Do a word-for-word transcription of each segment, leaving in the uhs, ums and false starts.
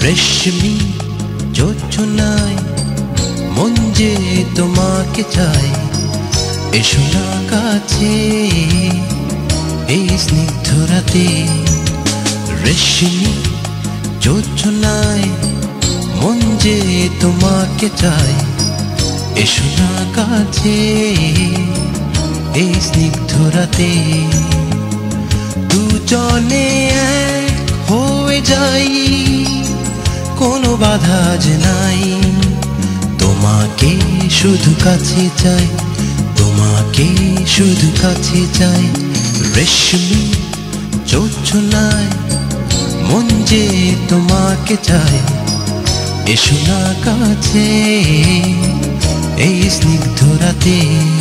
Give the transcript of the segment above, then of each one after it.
রেশমি জোছনায় মন যে তোমাকে চায়, এসো না কাছে এই স্নিগ্ধ রাতে। রেশমি জোছনায় মন যে তোমাকে চায়, এসো না কাছে এই স্নিগ্ধ রাতে। দুজনে এক হয়ে যাই, কোনো বাধা যে নাই। তোমাকে শুধু কাছে চাই, তোমাকে শুধু কাছে চাই। রেশমি জোছনায় মন যে তোমাকে চায়, এসো না কাছে এই স্নিগ্ধ রাতে।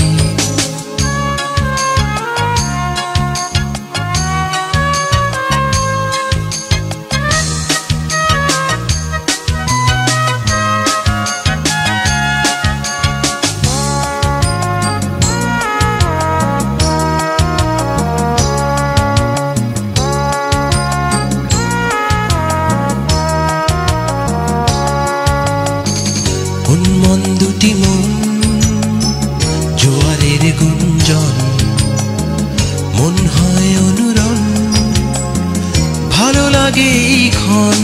মন দুটি মন জোয়ারের গুঞ্জন, মন হয় অনুরণ, ভালো লাগে এই ক্ষণ।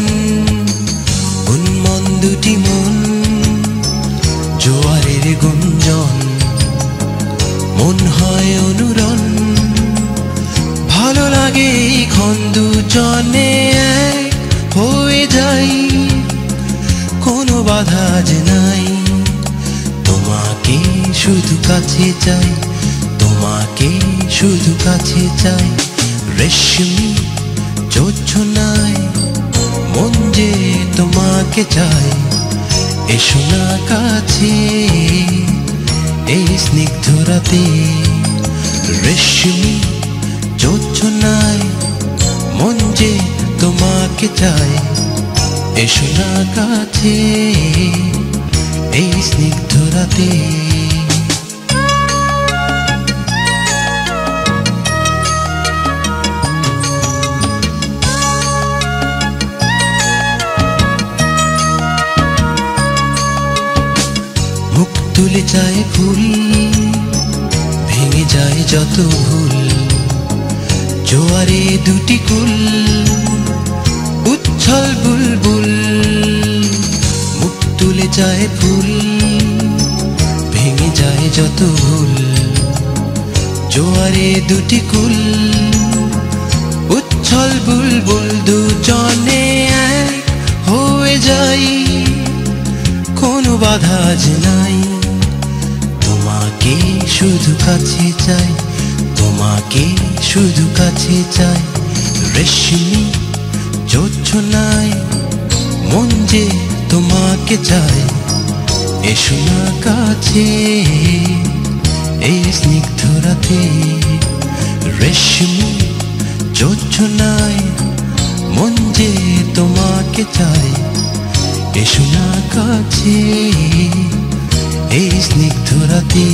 মন দুটি মন জোয়ারের গুঞ্জন, মন হয় অনুরণ, ভালো লাগে এই ক্ষণ। দুজনে এক হয়ে যাই, কোনো বাধা যে নাই। তোমাকে শুধু কাছে চাই, তোমাকে শুধু কাছে চাই। রেশমি জোছনায় মন যে তোমাকে চায়, এসো না কাছে এই স্নিগ্ধ রাতে। রেশমি জোছনায় মন যে তোমাকে চায়, এসো না কাছে এই স্নিগ্ধ রাতে। মুখ তুলে যায় ফুল, ভেঙে যায় যত ভুল। জোয়ারে দুটি কুল, উচ্ছল বুলবুল। মুখ তুলে যায় ফুল, ভেঙে যায় যত ভুল। জোয়ারে দুটি কুল, উচ্ছল বুলবুল। দুজনে এক হয়ে যাই, কোনো বাধা যে নাই। তোমাকে শুধু কাছে চাই, তোমাকে শুধু কাছে চাই। রেশমি জোছনায় মন যে তোমাকে চায়, এসো না কাছে এই স্নিগ্ধ রাতে। রেশমি জোছনায় মন যে তোমাকে চায়, এসো না কাছে এই স্নিগ্ধ রাতে।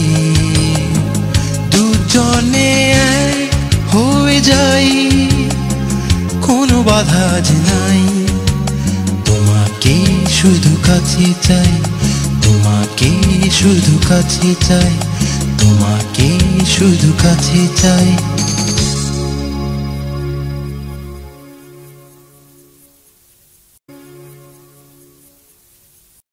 দুজনে এক হয়ে যাই, কোনো বাধা যে নাই। তোমাকে শুধু কাছে চাই, তোমাকে শুধু কাছে চাই, তোমাকে শুধু কাছে চাই।